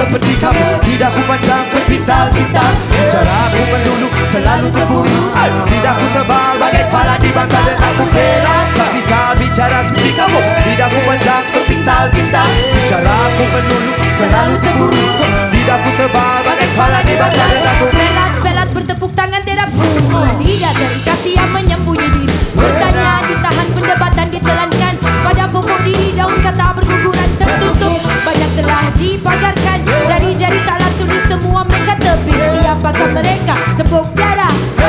seperti kamu. Lidahku panjang berpintal-pintal, bicaraku melulu selalu terburu. Lidahku tebal bagai kepala dibakar dan aku berat tak bisa bicara seperti kamu. Lidahku panjang berpintal-pintal, bicaraku melulu selalu terburu. Lidahku tebal bagai kepala dibakar dan aku belat bertepuk tangan tiada tidak terikat yang menyembunyi diri. Bertanya ditahan, perdebatan ditelankan. Pada pokok diri daun kata berguguran tertutup. Banyak telah dipagarkan, jari-jari taklah tulis semua mereka tepis. Siapakah mereka? Tepuk darah.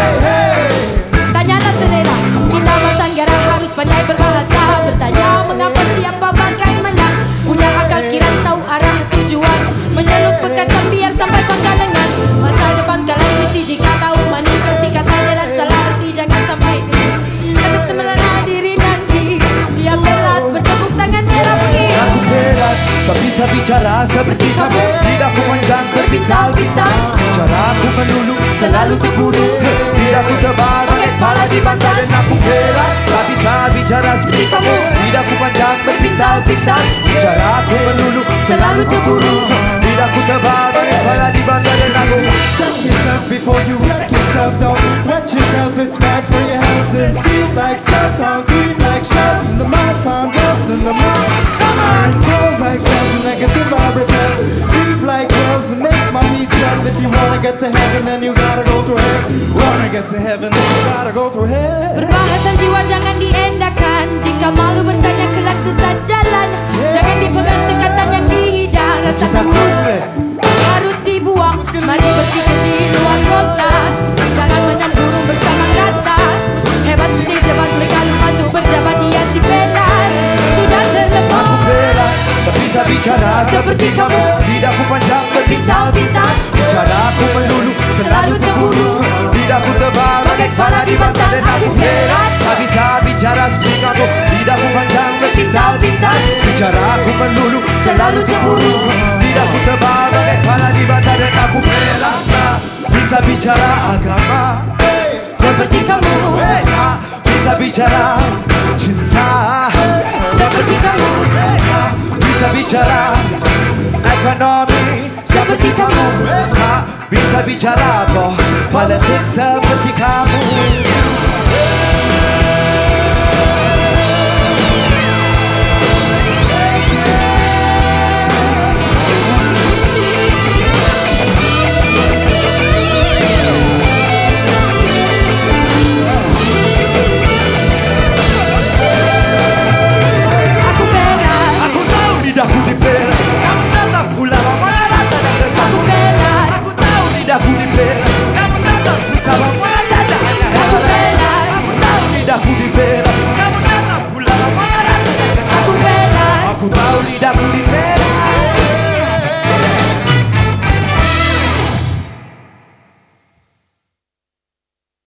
Tanyalah selera, kita Sanggara harus pandai berbahasa. Bertanya mengapa, siapa, bagaimana. Punya akal kira tahu arah tujuan. Menyelup pekasan biar sampai pangkalengan. Masa depan kalian isi jika tahu manipulasi kata jalan salah arti. Jangan sampai takut temenan diri nanti. Dia berat bertepuk tangan terapi. Aku berat tak bisa bicara seperti kamu. Lidahku panjang berpintal-pintal, bicaraku melulu selalu terburu. Lidahku tebal bagai kepala dibakar dan aku berat tak bisa bicara seperti kamu. Lidahku panjang berpintal-pintal, bicaraku melulu selalu terburu. Lidahku tebal bagai kepala dibakar dan aku. Check yourself before you wreck yourself. Don't wet yourself, it's bad for your health. Then scream like stuff, concrete like shells. In the mud, found up in the mud. Come on, close like bells, and negative I rebel. Breathe like wells, it makes my feet swell. If you wanna get to heaven, then you gotta go through hell. Wanna get to heaven, then you gotta go through hell. Perbahasan jiwa jangan diendakan. Jika malu bertanya kelak sesat jalan. Jangan dipegang sekatan yang dihidang. Rasa takut harus dibuang. Mari berpikir di luar kota. Jangan menyambung bersama kata. Hebat seperti jebak legal untuk berjabat dia si belar. Sudah terlepas. Aku berat tak bisa bicara seperti kamu. Lidahku panjang berpintal-pintal, bicaraku melulu selalu terburu. Lidahku tebal bagai kepala dibakar dan aku berat tak bisa bicara seperti kamu. Lidahku panjang berpintal-pintal, bicaraku melulu selalu terburu. Lidahku tebal bagai kepala dibakar dan aku berat tak bisa bicara agama seperti kamu. Tak bisa bicara cinta seperti kamu. Tak bisa bicara ekonomi seperti kamu. Tak bisa bicara politik seperti kamu. Aku tahu lidahku dibelah, karena aku lama marah tak ada kamu. Aku tahu lidahku dibelah,